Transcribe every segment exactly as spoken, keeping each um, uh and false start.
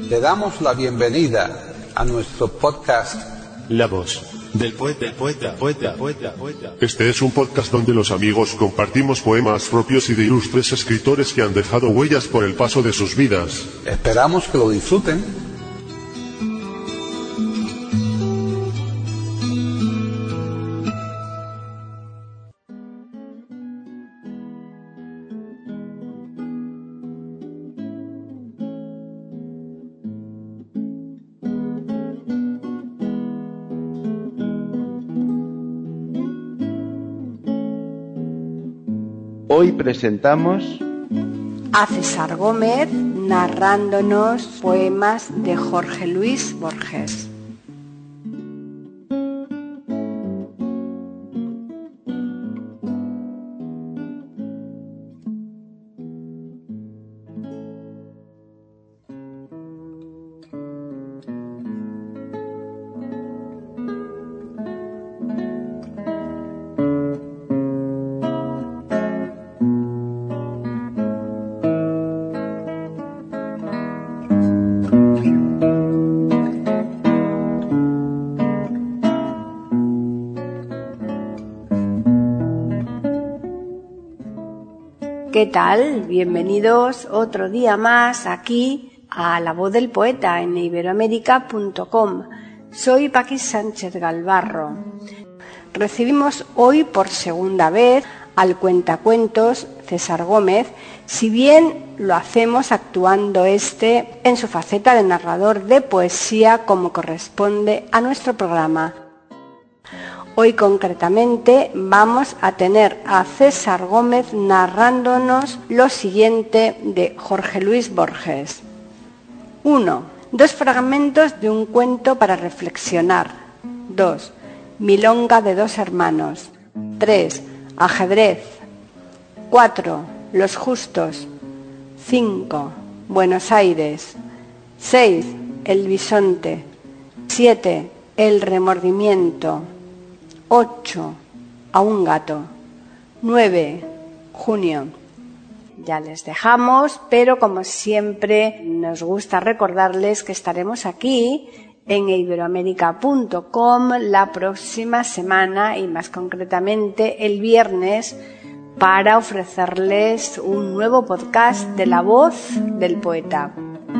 Le damos la bienvenida a nuestro podcast La voz del poeta, poeta, poeta, poeta, poeta. Este es un podcast donde los amigos compartimos poemas propios y de ilustres escritores que han dejado huellas por el paso de sus vidas. Esperamos que lo disfruten. Hoy presentamos a César Gómez narrándonos poemas de Jorge Luis Borges. ¿Qué tal? Bienvenidos otro día más aquí a La Voz del Poeta en iberoamérica punto com. Soy Paqui Sánchez Galvarro. Recibimos hoy por segunda vez al cuentacuentos César Gómez, si bien lo hacemos actuando este en su faceta de narrador de poesía como corresponde a nuestro programa. Hoy concretamente vamos a tener a César Gómez narrándonos lo siguiente de Jorge Luis Borges. uno. Dos fragmentos de un cuento para reflexionar. dos. Milonga de dos hermanos. tres. Ajedrez. cuatro. Los justos. cinco. Buenos Aires. seis. El bisonte. siete. El remordimiento. ocho. A un gato. nueve. Junio. Ya les dejamos, pero como siempre nos gusta recordarles que estaremos aquí en iberoamérica punto com la próxima semana y más concretamente el viernes para ofrecerles un nuevo podcast de La Voz del Poeta.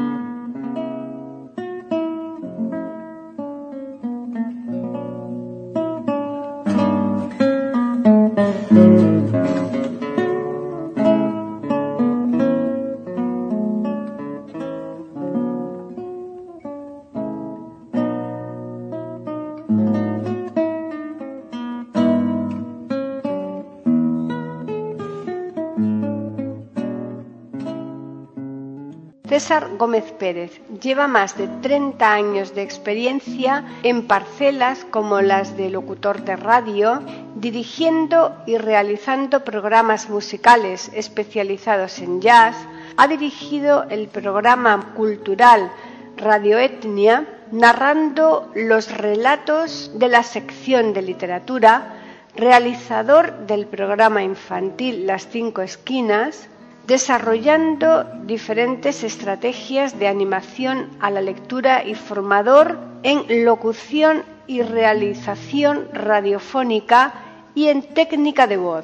César Gómez Pérez lleva más de treinta años de experiencia en parcelas como las de locutor de radio, dirigiendo y realizando programas musicales especializados en jazz. Ha dirigido el programa cultural Radio Etnia, narrando los relatos de la sección de literatura, realizador del programa infantil Las Cinco Esquinas, desarrollando diferentes estrategias de animación a la lectura y formador en locución y realización radiofónica y en técnica de voz.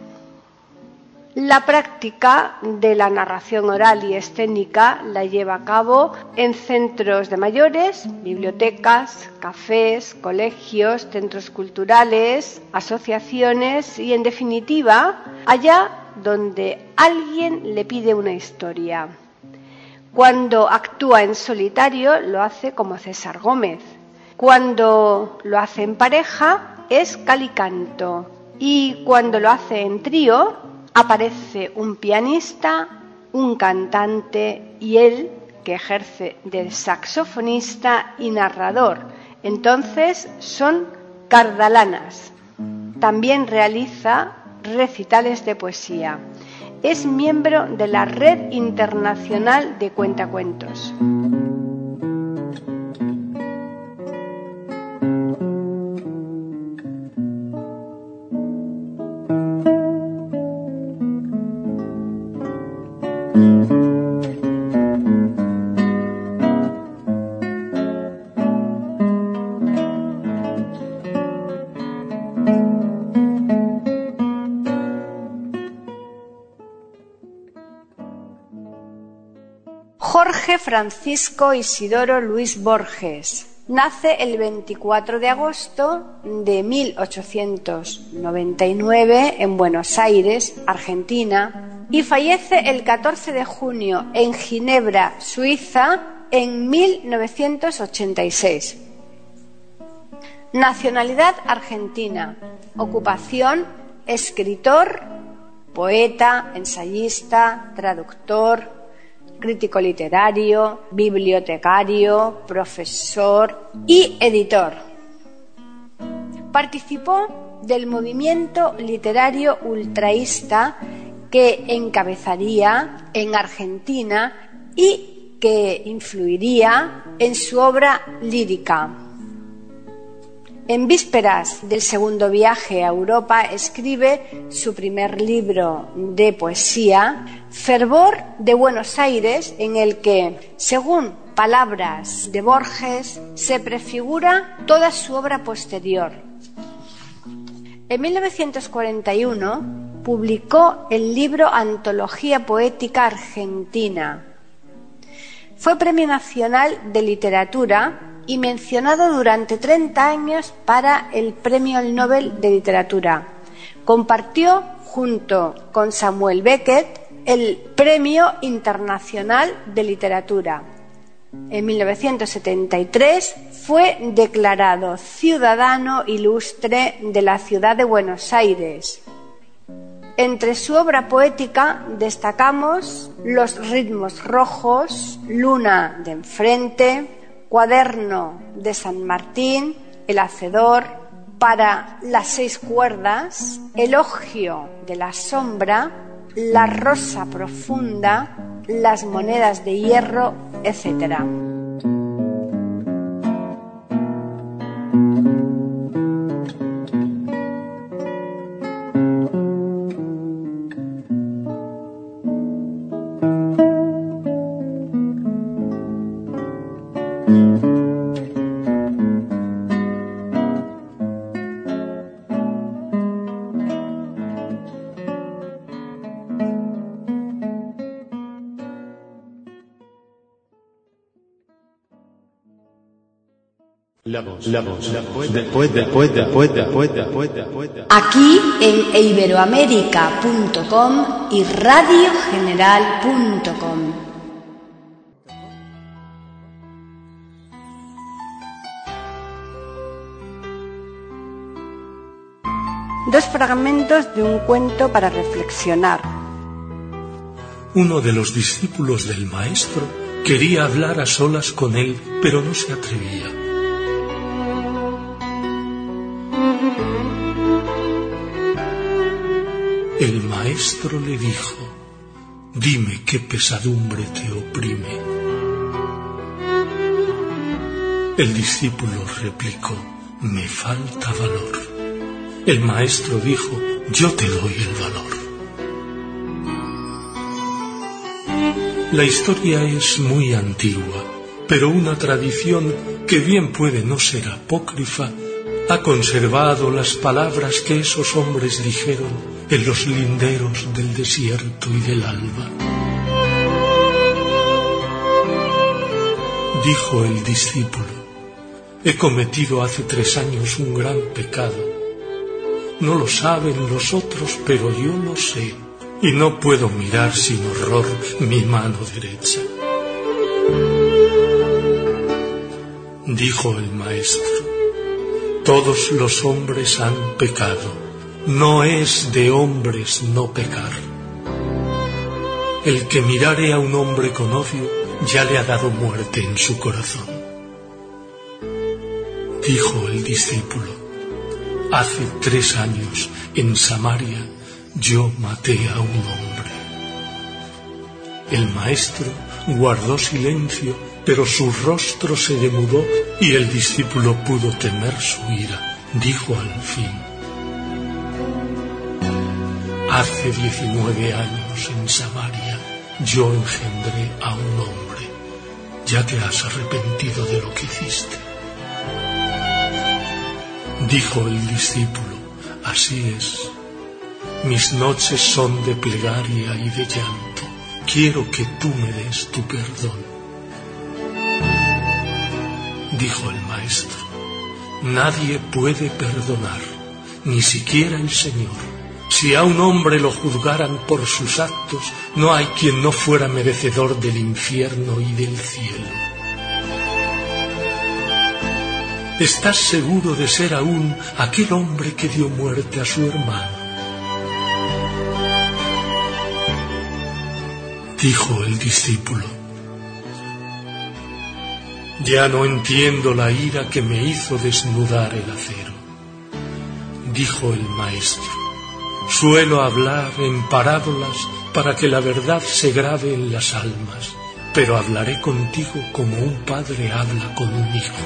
La práctica de la narración oral y escénica la lleva a cabo en centros de mayores, bibliotecas, cafés, colegios, centros culturales, asociaciones y, en definitiva, allá donde alguien le pide una historia. Cuando actúa en solitario lo hace como César Gómez. Cuando lo hace en pareja es Calicanto. Y cuando lo hace en trío aparece un pianista, un cantante y él, que ejerce de saxofonista y narrador. Entonces son cardalanas. También realiza recitales de poesía. Es miembro de la Red Internacional de Cuentacuentos. Jorge Francisco Isidoro Luis Borges. Nace el veinticuatro de agosto de mil ochocientos noventa y nueve en Buenos Aires, Argentina, y fallece el catorce de junio en Ginebra, Suiza, en mil novecientos ochenta y seis. Nacionalidad argentina. Ocupación: escritor, poeta, ensayista, traductor, crítico literario, bibliotecario, profesor y editor. Participó del movimiento literario ultraísta que encabezaría en Argentina y que influiría en su obra lírica. En vísperas del segundo viaje a Europa escribe su primer libro de poesía, Fervor de Buenos Aires, en el que, según palabras de Borges, se prefigura toda su obra posterior. En mil novecientos cuarenta y uno publicó el libro Antología Poética Argentina. Fue Premio Nacional de Literatura y mencionado durante treinta años para el Premio Nobel de Literatura. Compartió junto con Samuel Beckett el Premio Internacional de Literatura. En mil novecientos setenta y tres fue declarado Ciudadano Ilustre de la ciudad de Buenos Aires. Entre su obra poética destacamos Los ritmos rojos, Luna de enfrente, Cuaderno de San Martín, El hacedor, Para las seis cuerdas, Elogio de la sombra, La rosa profunda, Las monedas de hierro, etcétera. La voz, la voz, la poeta, poeta, poeta, poeta, poeta, poeta, poeta. Aquí en iberoamérica punto com y radio general punto com. Dos fragmentos de un cuento para reflexionar. Uno de los discípulos del maestro quería hablar a solas con él, pero no se atrevía. El maestro le dijo: dime qué pesadumbre te oprime. El discípulo replicó: me falta valor. El maestro dijo: yo te doy el valor. La historia es muy antigua, pero una tradición que bien puede no ser apócrifa ha conservado las palabras que esos hombres dijeron en los linderos del desierto y del alba. Dijo el discípulo: he cometido hace tres años un gran pecado. No lo saben los otros, pero yo lo sé, y no puedo mirar sin horror mi mano derecha. Dijo el maestro: todos los hombres han pecado. No es de hombres no pecar. El que mirare a un hombre con odio ya le ha dado muerte en su corazón. Dijo el discípulo: hace tres años en Samaria yo maté a un hombre. El maestro guardó silencio, pero su rostro se demudó y el discípulo pudo temer su ira. Dijo al fin: hace diecinueve años en Samaria yo engendré a un hombre. ¿Ya te has arrepentido de lo que hiciste? Dijo el discípulo: así es. Mis noches son de plegaria y de llanto. Quiero que tú me des tu perdón. dijo el maestro, nadie puede perdonar, ni siquiera el Señor. Si a un hombre lo juzgaran por sus actos, no hay quien no fuera merecedor del infierno y del cielo. ¿Estás seguro de ser aún aquel hombre que dio muerte a su hermano? Dijo el discípulo, ya no entiendo la ira que me hizo desnudar el acero. Dijo el maestro, suelo hablar en parábolas para que la verdad se grabe en las almas, pero hablaré contigo como un padre habla con un hijo.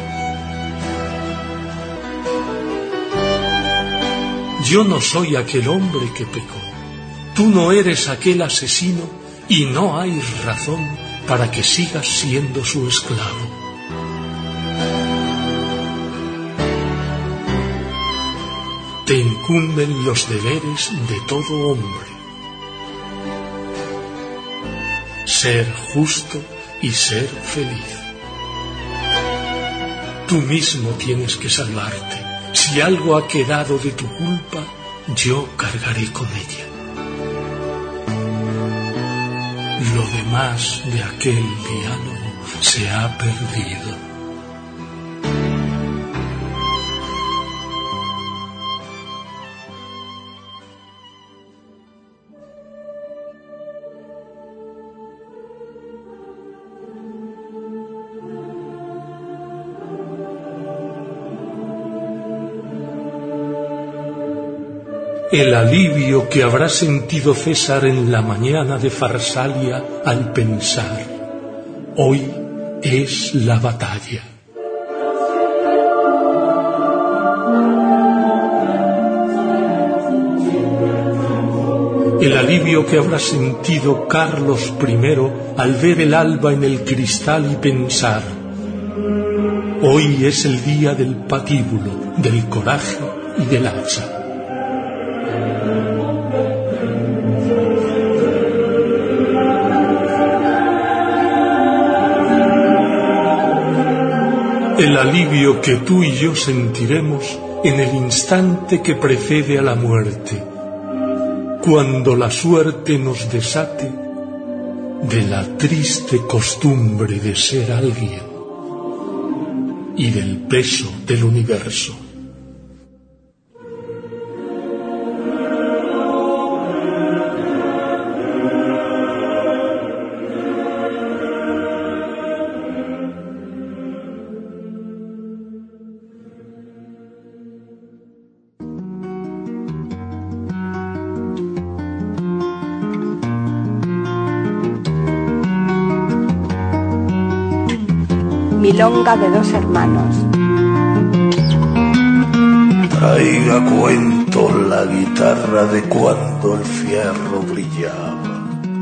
Yo no soy aquel hombre que pecó, tú no eres aquel asesino y no hay razón para que sigas siendo su esclavo. Te incumben los deberes de todo hombre: ser justo y ser feliz. Tú mismo tienes que salvarte. Si algo ha quedado de tu culpa, yo cargaré con ella. Lo demás de aquel diálogo se ha perdido. El alivio que habrá sentido César en la mañana de Farsalia al pensar, hoy es la batalla. El alivio que habrá sentido Carlos primero al ver el alba en el cristal y pensar, hoy es el día del patíbulo, del coraje y del hacha. El alivio que tú y yo sentiremos en el instante que precede a la muerte, cuando la suerte nos desate de la triste costumbre de ser alguien y del peso del universo. Milonga de dos hermanos. Traiga cuentos la guitarra de cuando el fierro brillaba.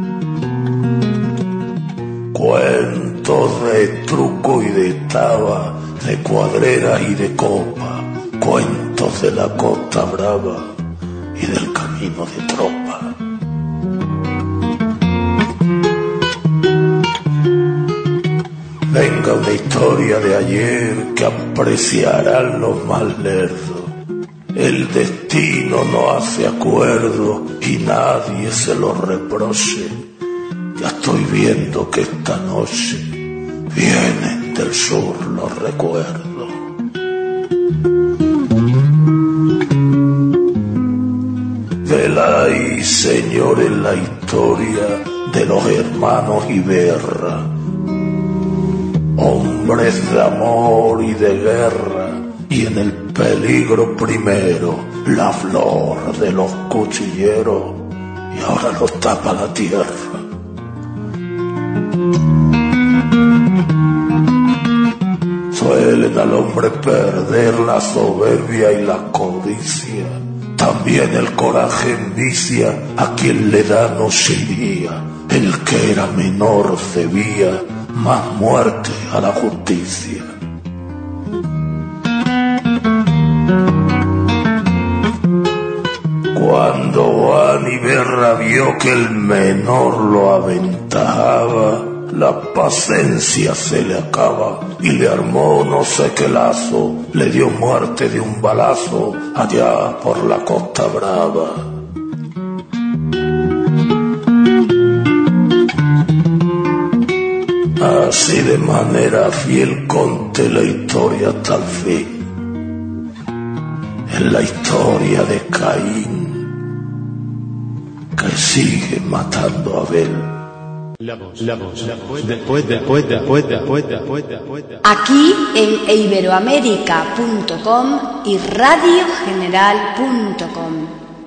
Cuentos de truco y de taba, de cuadrera y de copa. Cuentos de la Costa Brava y del camino de tropa. Venga una historia de ayer que apreciarán los más lerdos. El destino no hace acuerdo y nadie se lo reproche. Ya estoy viendo que esta noche vienen del sur los recuerdos. Veláis, señores, la historia de los hermanos Iberra, hombres de amor y de guerra, y en el peligro primero, la flor de los cuchilleros, y ahora los tapa la tierra. Suelen al hombre perder la soberbia y la codicia, también el coraje envicia a quien le da no se iría, el que era menor debía más muerte a la justicia. Cuando Juan Iberra vio que el menor lo aventajaba, la paciencia se le acaba y le armó no sé qué lazo, le dio muerte de un balazo allá por la Costa Brava. Así de manera fiel conté la historia hasta el fin. Es la historia de Caín, que sigue matando a Abel. La voz, la voz, la voz, después, después, después, después, después, después. Aquí en iberoamérica punto com y radio general punto com.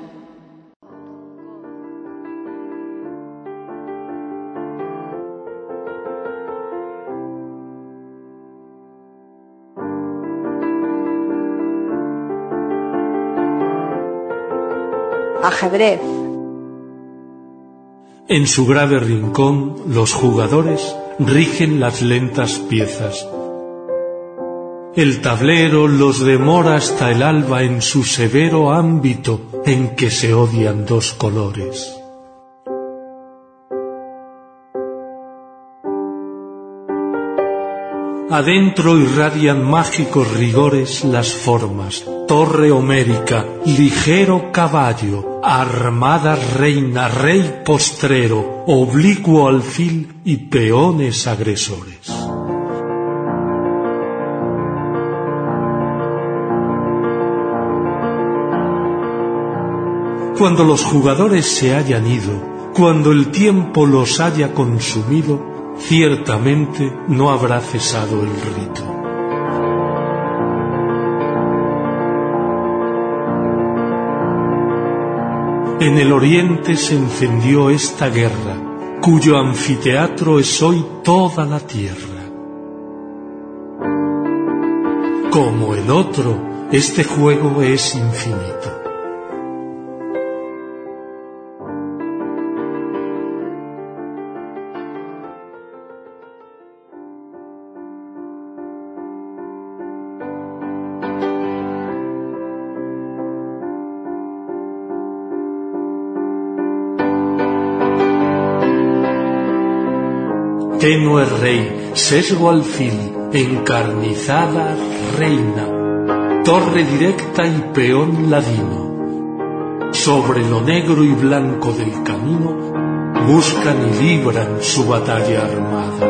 Ajedrez. En su grave rincón, los jugadores rigen las lentas piezas. El tablero los demora hasta el alba en su severo ámbito en que se odian dos colores. Adentro irradian mágicos rigores las formas: torre homérica, ligero caballo, armada reina, rey postrero, oblicuo alfil y peones agresores. Cuando los jugadores se hayan ido, cuando el tiempo los haya consumido, ciertamente no habrá cesado el rito. En el oriente se encendió esta guerra, cuyo anfiteatro es hoy toda la tierra. Como el otro, este juego es infinito. Tenue rey, sesgo alfil, encarnizada reina, torre directa y peón ladino. Sobre lo negro y blanco del camino, buscan y libran su batalla armada.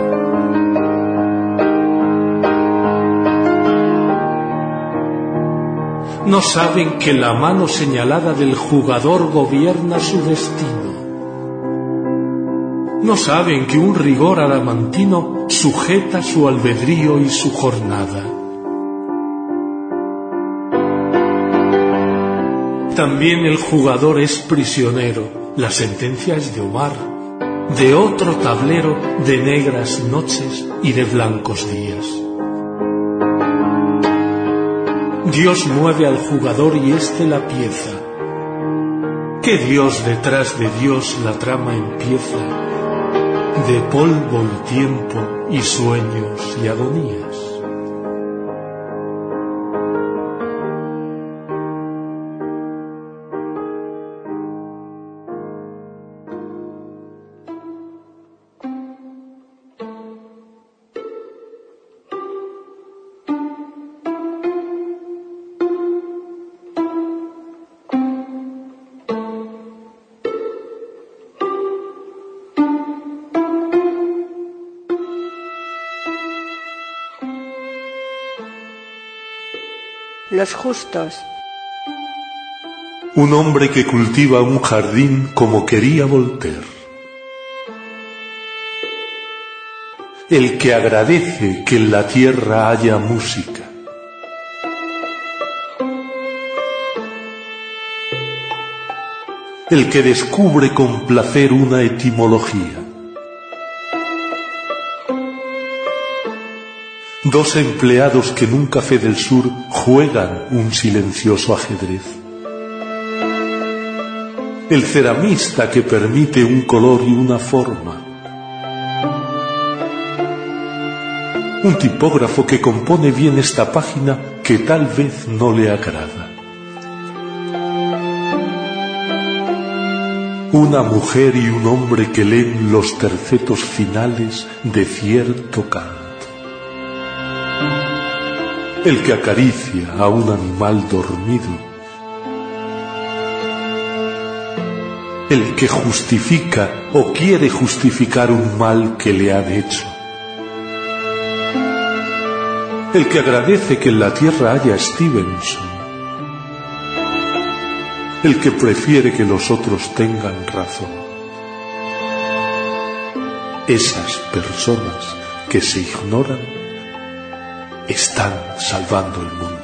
No saben que la mano señalada del jugador gobierna su destino. No saben que un rigor adamantino sujeta su albedrío y su jornada. También el jugador es prisionero, la sentencia es de Omar, de otro tablero de negras noches y de blancos días. Dios mueve al jugador y éste la pieza. ¿Qué Dios detrás de Dios la trama empieza? De polvo y tiempo y sueños y agonías. Los justos. Un hombre que cultiva un jardín como quería Voltaire. El que agradece que en la tierra haya música. El que descubre con placer una etimología. Dos empleados que en un café del sur juegan un silencioso ajedrez. El ceramista que permite un color y una forma. Un tipógrafo que compone bien esta página que tal vez no le agrada. una mujer y un hombre que leen los tercetos finales de cierto canto. El que acaricia a un animal dormido, el que justifica o quiere justificar un mal que le han hecho, el que agradece que en la tierra haya Stevenson, el que prefiere que los otros tengan razón. Esas personas que se ignoran están salvando el mundo.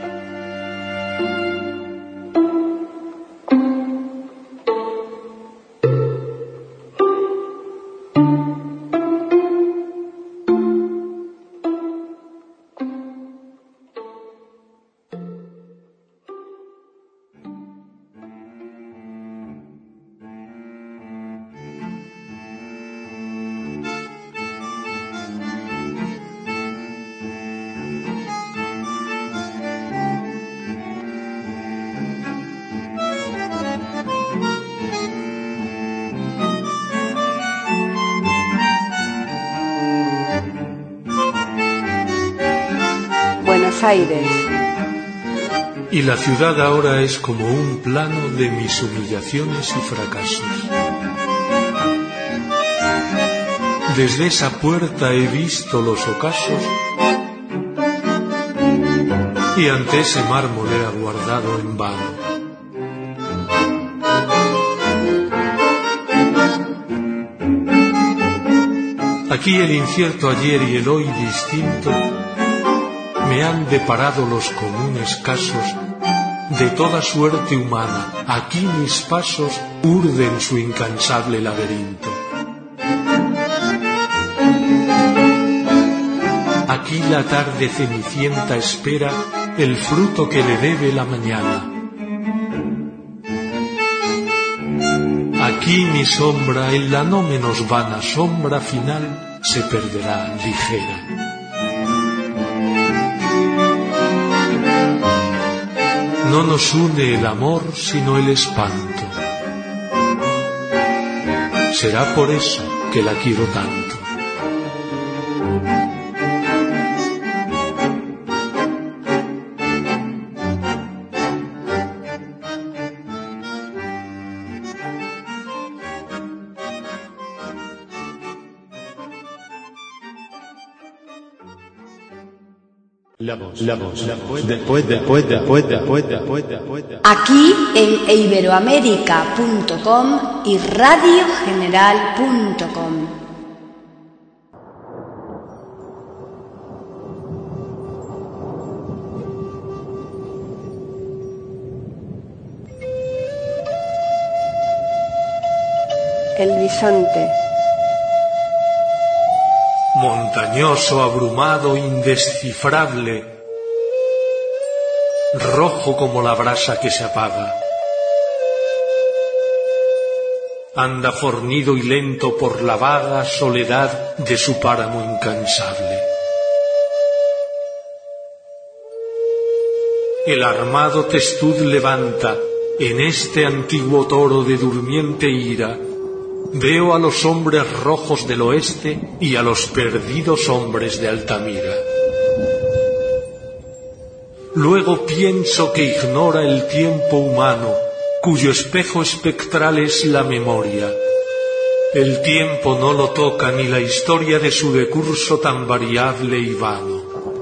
Buenos Aires. Y la ciudad ahora es como un plano de mis humillaciones y fracasos. Desde esa puerta he visto los ocasos y ante ese mármol he aguardado en vano. Aquí el incierto ayer y el hoy distinto me han deparado los comunes casos de toda suerte humana. Aquí mis pasos urden su incansable laberinto. Aquí la tarde cenicienta espera el fruto que le debe la mañana. Aquí mi sombra, en la no menos vana sombra final, se perderá ligera. No nos une el amor sino el espanto. Será por eso que la quiero tanto. La voz, la voz, la voz, después, después, después, después, después, después. Aquí en iberoamérica punto com y radio general punto com. El bisonte. Montañoso, abrumado, indescifrable, rojo como la brasa que se apaga. Anda fornido y lento por la vaga soledad de su páramo incansable. El armado testud levanta en este antiguo toro de durmiente ira. Veo a los hombres rojos del oeste y a los perdidos hombres de Altamira. Luego pienso que ignora el tiempo humano, cuyo espejo espectral es la memoria. El tiempo no lo toca ni la historia de su decurso tan variable y vano.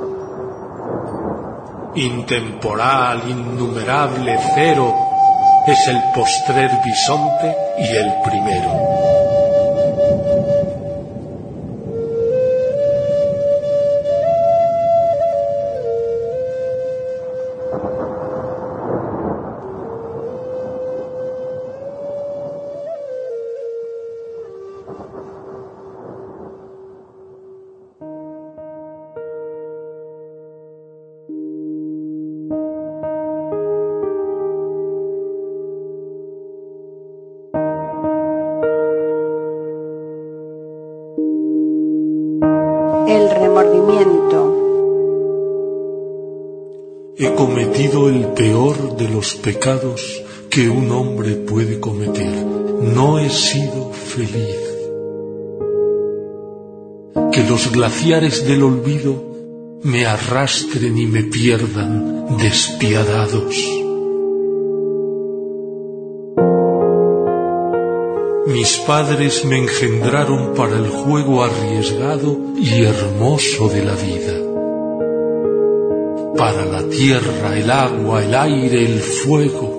Intemporal, innumerable, cero, es el postrer bisonte y el primero. El remordimiento. He cometido el peor de los pecados que un hombre puede cometer. No no he sido feliz. Que los glaciares del olvido me arrastren y me pierdan despiadados. Mis padres me engendraron para el juego arriesgado y hermoso de la vida. Para la tierra, el agua, el aire, el fuego.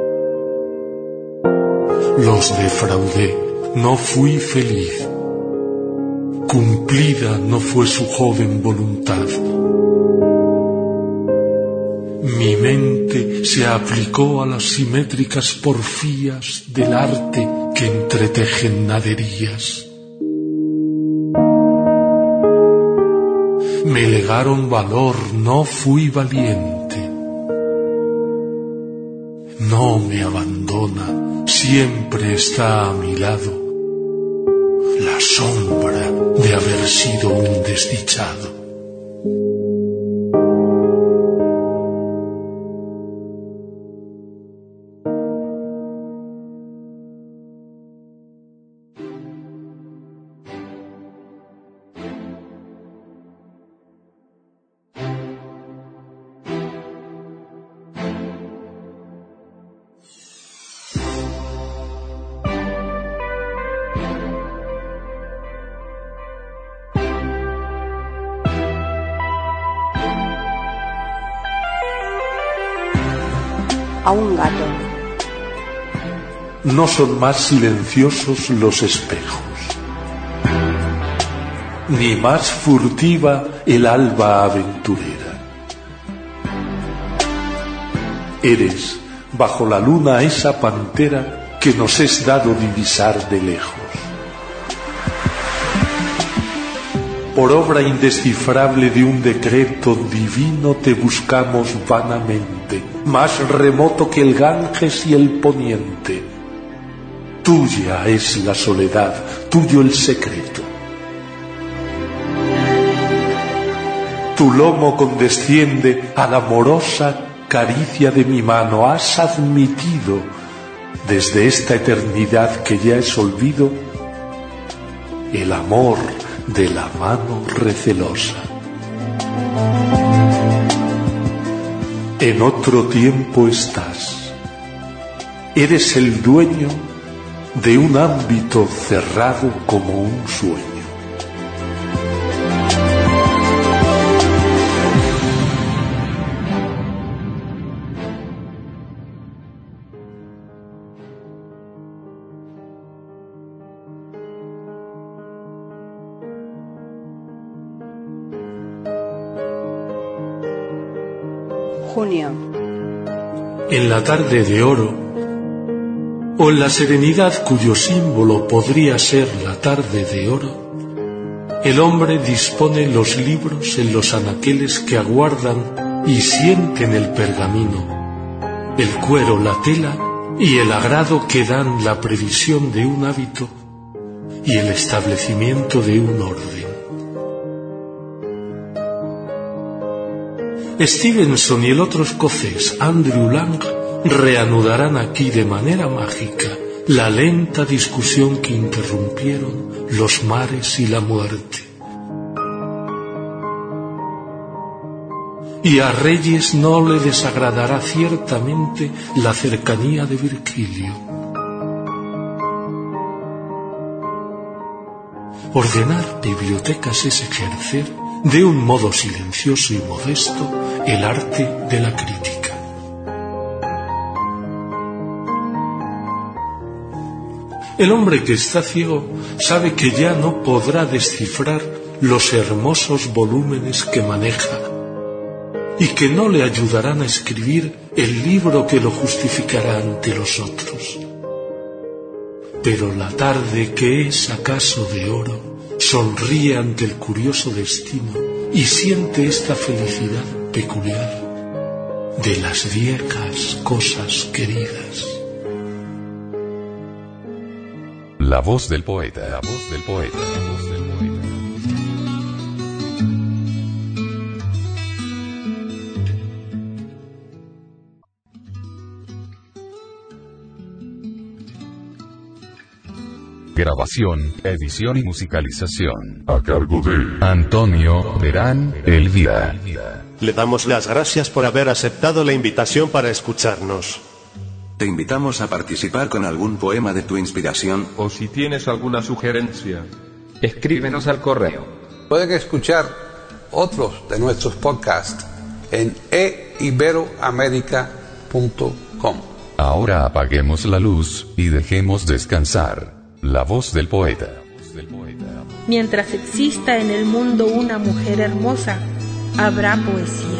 Los defraudé, no fui feliz. Cumplida no fue su joven voluntad. Mi mente se aplicó a las simétricas porfías del arte que entretejen naderías. Me legaron valor, no fui valiente. No me abandona, siempre está a mi lado la sombra de haber sido un desdichado. A un gato. No son más silenciosos los espejos, ni más furtiva el alba aventurera. Eres, bajo la luna, esa pantera que nos es dado divisar de lejos. Por obra indescifrable de un decreto divino te buscamos vanamente, más remoto que el Ganges y el poniente. Tuya es la soledad, tuyo el secreto. Tu lomo condesciende a la amorosa caricia de mi mano. Has admitido, desde esta eternidad que ya es olvido, el amor de la mano recelosa. En otro tiempo estás. Eres el dueño de un ámbito cerrado como un sueño. Junio. En la tarde de oro, o en la serenidad cuyo símbolo podría ser la tarde de oro, el hombre dispone los libros en los anaqueles que aguardan y sienten el pergamino, el cuero, la tela y el agrado que dan la previsión de un hábito y el establecimiento de un orden. Stevenson y el otro escocés, Andrew Lang, reanudarán aquí de manera mágica la lenta discusión que interrumpieron los mares y la muerte. Y a Reyes no le desagradará ciertamente la cercanía de Virgilio. Ordenar bibliotecas es ejercer, de un modo silencioso y modesto, el arte de la crítica. El hombre que está ciego sabe que ya no podrá descifrar los hermosos volúmenes que maneja y que no le ayudarán a escribir el libro que lo justificará ante los otros. Pero la tarde, que es acaso de oro, sonríe ante el curioso destino y siente esta felicidad peculiar de las viejas cosas queridas. La voz del poeta, la voz del poeta, la voz del poeta. Grabación, edición y musicalización. A cargo de Antonio Verán Elvira. Le damos las gracias por haber aceptado la invitación para escucharnos. Te invitamos a participar con algún poema de tu inspiración. O si tienes alguna sugerencia, escríbenos al correo. Pueden escuchar otros de nuestros podcasts en e iberoamerica punto com. Ahora apaguemos la luz y dejemos descansar la voz del poeta. Mientras exista en el mundo una mujer hermosa, habrá poesía.